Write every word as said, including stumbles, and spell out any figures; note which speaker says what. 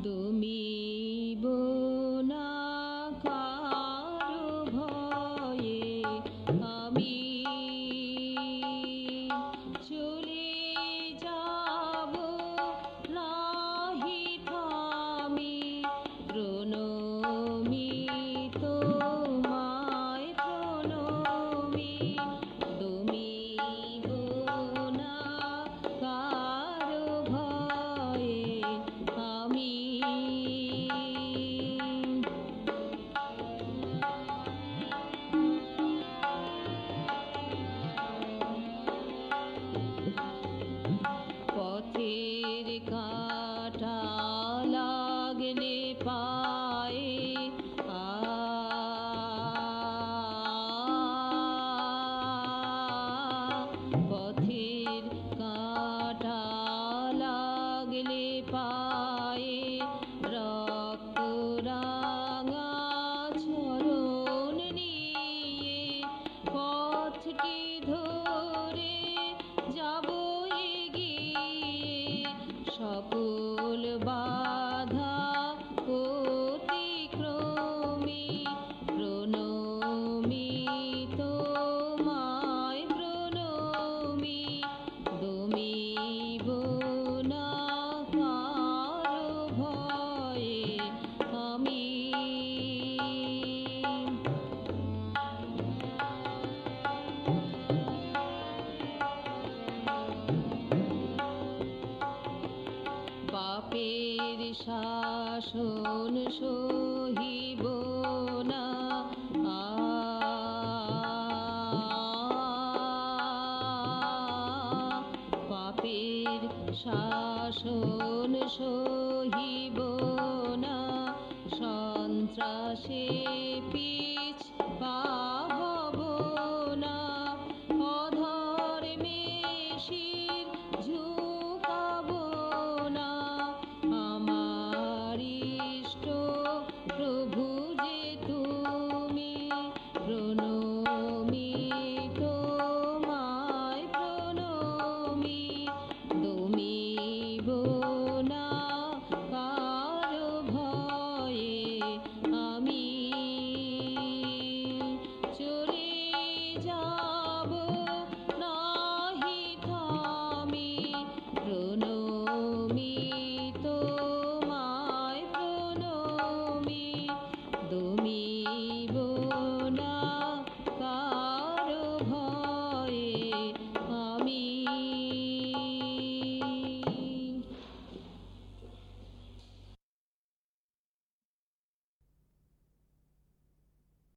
Speaker 1: দমিব না কারো ভয়ে আমি চলে যাব নাহি থামি প্রণমি তোমায় প্রণমি দমিব না কারো ভয়ে আমি পথের কাঁটা লাগলে পায়ে আ পথের কাঁটা লাগলে পায়ে রক্ত রাঙা চরণ নিয়ে পথটি ধরে যাব এগিয়ে সকল বাধা অতিক্রমে প্রণমি তোমায় প্রণমি দমিব না কারো ভয়ে আমি পাপের শাসন সহিব না আ পাপের শাসন সহিব না সন্ত্রাসে